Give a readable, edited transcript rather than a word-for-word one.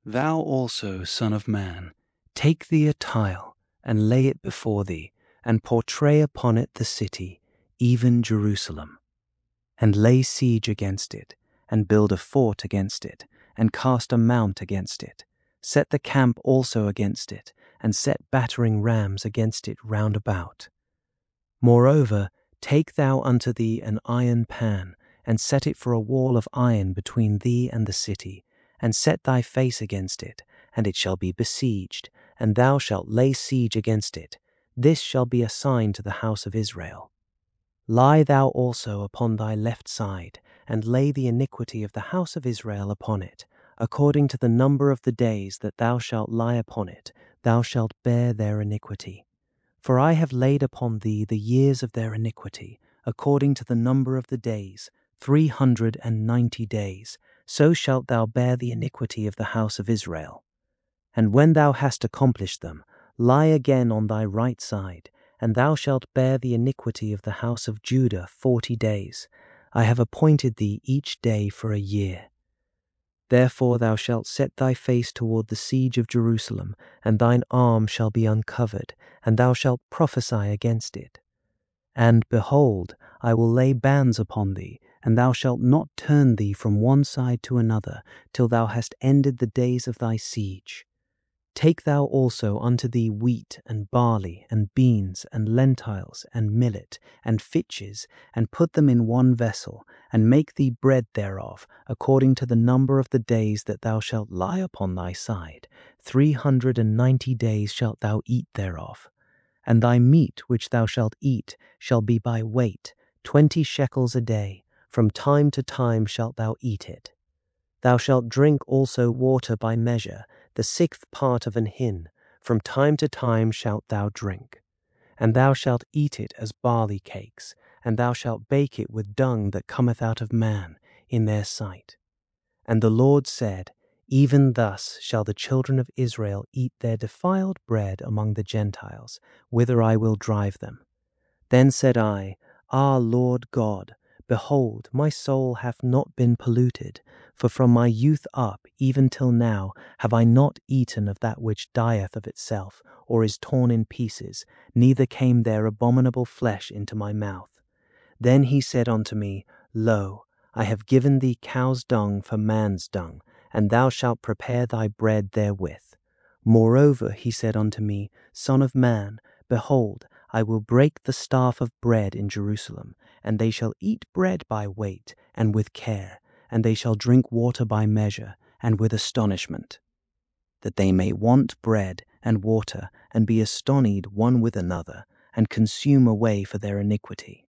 Thou also, son of man, take thee a tile, and lay it before thee, and portray upon it the city, even Jerusalem. And lay siege against it, and build a fort against it, and cast a mount against it. Set the camp also against it, and set battering rams against it round about. Moreover, take thou unto thee an iron pan, and set it for a wall of iron between thee and the city, and set thy face against it, and it shall be besieged, and thou shalt lay siege against it. This shall be a sign to the house of Israel. Lie thou also upon thy left side, and lay the iniquity of the house of Israel upon it. According to the number of the days that thou shalt lie upon it, thou shalt bear their iniquity. For I have laid upon thee the years of their iniquity, according to the number of the days, 390 days. So shalt thou bear the iniquity of the house of Israel. And when thou hast accomplished them, lie again on thy right side, and thou shalt bear the iniquity of the house of Judah 40 days. I have appointed thee each day for a year. Therefore thou shalt set thy face toward the siege of Jerusalem, and thine arm shall be uncovered, and thou shalt prophesy against it. And, behold, I will lay bands upon thee, and thou shalt not turn thee from one side to another, till thou hast ended the days of thy siege. Take thou also unto thee wheat and barley and beans and lentils and millet and fitches, and put them in one vessel, and make thee bread thereof, according to the number of the days that thou shalt lie upon thy side. 390 days shalt thou eat thereof. And thy meat which thou shalt eat shall be by weight, 20 shekels a day. From time to time shalt thou eat it. Thou shalt drink also water by measure, the 6th part of an hin. From time to time shalt thou drink. And thou shalt eat it as barley cakes, and thou shalt bake it with dung that cometh out of man, in their sight. And the Lord said, Even thus shall the children of Israel eat their defiled bread among the Gentiles, whither I will drive them. Then said I, Ah, Lord God, behold, my soul hath not been polluted, for from my youth up even till now have I not eaten of that which dieth of itself, or is torn in pieces, neither came there abominable flesh into my mouth. Then he said unto me, Lo, I have given thee cow's dung for man's dung, and thou shalt prepare thy bread therewith. Moreover he said unto me, Son of man, behold, I will break the staff of bread in Jerusalem, and they shall eat bread by weight, and with care, and they shall drink water by measure, and with astonishment, that they may want bread and water, and be astonied one with another, and consume away for their iniquity.